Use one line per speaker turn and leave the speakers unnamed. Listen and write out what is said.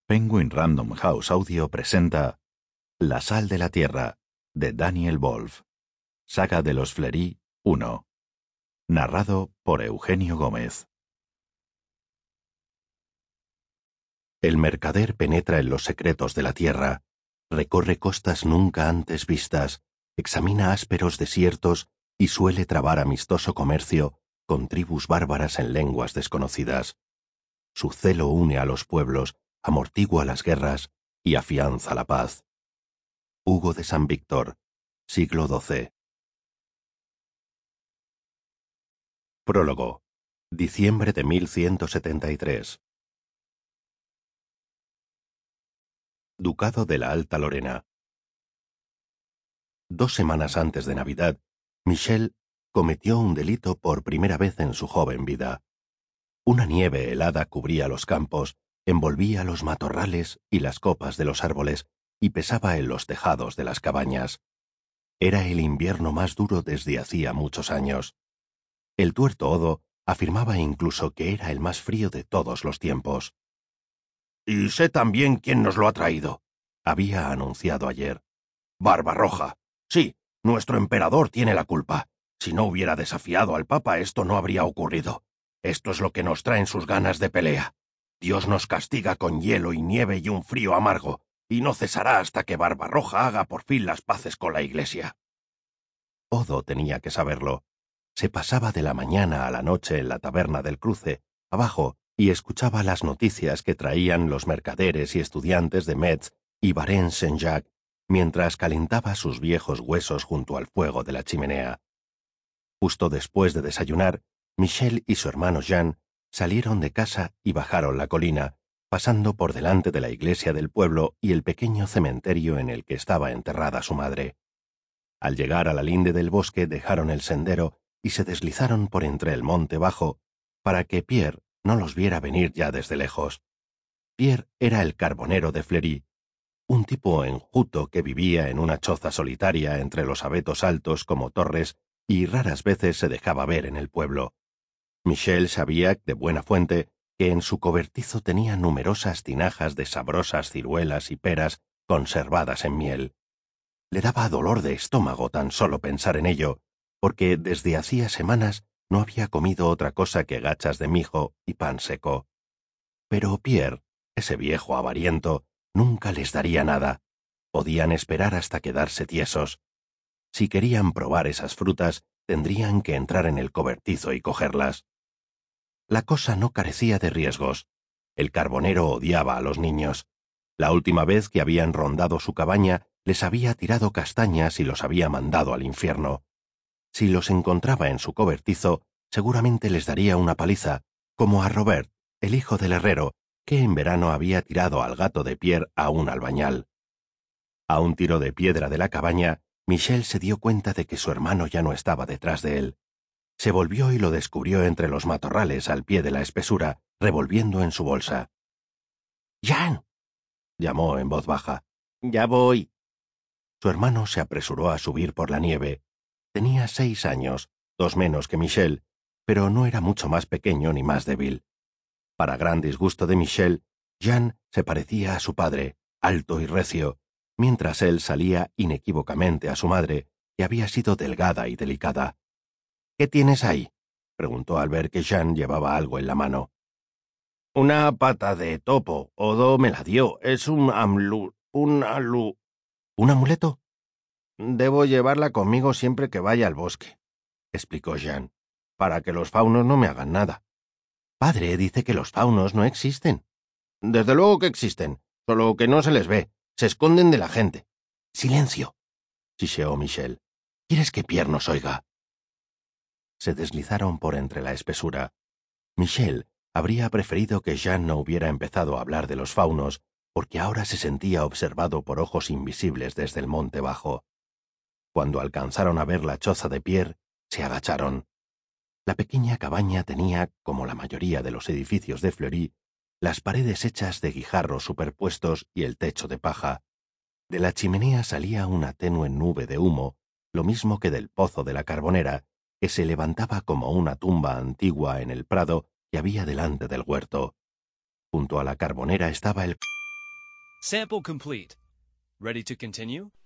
Penguin Random House Audio presenta La sal de la tierra, de Daniel Wolf. Saga de los Fleury 1. Narrado por Eugenio Gómez. El mercader penetra en los secretos de la tierra, recorre costas nunca antes vistas, examina ásperos desiertos y suele trabar amistoso comercio con tribus bárbaras en lenguas desconocidas. Su celo une a los pueblos, amortigua las guerras y afianza la paz. Hugo de San Víctor, siglo XII. Prólogo. Diciembre de 1173. Ducado de la Alta Lorena. 2 semanas antes de Navidad, Michel cometió un delito por primera vez en su joven vida. Una nieve helada cubría los campos, envolvía los matorrales y las copas de los árboles y pesaba en los tejados de las cabañas. Era el invierno más duro desde hacía muchos años. El tuerto Odo afirmaba incluso que era el más frío de todos los tiempos. «Y sé también quién nos lo ha traído», había anunciado ayer. «Barbarroja. Sí, nuestro emperador tiene la culpa. Si no hubiera desafiado al Papa, esto no habría ocurrido. Esto es lo que nos traen sus ganas de pelea. Dios nos castiga con hielo y nieve y un frío amargo, y no cesará hasta que Barbarroja haga por fin las paces con la Iglesia». Odo tenía que saberlo. Se pasaba de la mañana a la noche en la taberna del Cruce, abajo, y escuchaba las noticias que traían los mercaderes y estudiantes de Metz y Varennes-Saint-Jacques, mientras calentaba sus viejos huesos junto al fuego de la chimenea. Justo después de desayunar, Michel y su hermano Jean salieron de casa y bajaron la colina, pasando por delante de la iglesia del pueblo y el pequeño cementerio en el que estaba enterrada su madre. Al llegar a la linde del bosque dejaron el sendero y se deslizaron por entre el monte bajo, para que Pierre no los viera venir ya desde lejos. Pierre era el carbonero de Fleury, un tipo enjuto que vivía en una choza solitaria entre los abetos altos como torres y raras veces se dejaba ver en el pueblo. Michel sabía de buena fuente que en su cobertizo tenía numerosas tinajas de sabrosas ciruelas y peras conservadas en miel. Le daba dolor de estómago tan solo pensar en ello, porque desde hacía semanas no había comido otra cosa que gachas de mijo y pan seco. Pero Pierre, ese viejo avariento, nunca les daría nada. Podían esperar hasta quedarse tiesos. Si querían probar esas frutas, tendrían que entrar en el cobertizo y cogerlas. La cosa no carecía de riesgos. El carbonero odiaba a los niños. La última vez que habían rondado su cabaña, les había tirado castañas y los había mandado al infierno. Si los encontraba en su cobertizo, seguramente les daría una paliza, como a Robert, el hijo del herrero, que en verano había tirado al gato de Pierre a un albañal. A un tiro de piedra de la cabaña, Michel se dio cuenta de que su hermano ya no estaba detrás de él. Se volvió y lo descubrió entre los matorrales al pie de la espesura, revolviendo en su bolsa. «¡Jean!», llamó en voz baja. «Ya voy». Su hermano se apresuró a subir por la nieve. Tenía 6 años, 2 menos que Michel, pero no era mucho más pequeño ni más débil. Para gran disgusto de Michel, Jean se parecía a su padre, alto y recio, mientras él salía inequívocamente a su madre, que había sido delgada y delicada. «¿Qué tienes ahí?», preguntó al ver que Jean llevaba algo en la mano. «Una pata de topo. Odo me la dio. Es un ¿Un amuleto? Debo llevarla conmigo siempre que vaya al bosque», explicó Jean, «para que los faunos no me hagan nada». «Padre dice que los faunos no existen». «Desde luego que existen, solo que no se les ve. Se esconden de la gente». «Silencio», chicheó Michel. «¿Quieres que Pierre nos oiga?» Se deslizaron por entre la espesura. Michel habría preferido que Jean no hubiera empezado a hablar de los faunos, porque ahora se sentía observado por ojos invisibles desde el monte bajo. Cuando alcanzaron a ver la choza de Pierre, se agacharon. La pequeña cabaña tenía, como la mayoría de los edificios de Fleury, las paredes hechas de guijarros superpuestos y el techo de paja. De la chimenea salía una tenue nube de humo, lo mismo que del pozo de la carbonera, que se levantaba como una tumba antigua en el prado que había delante del huerto. Junto a la carbonera estaba el
Sample complete. Ready to continue?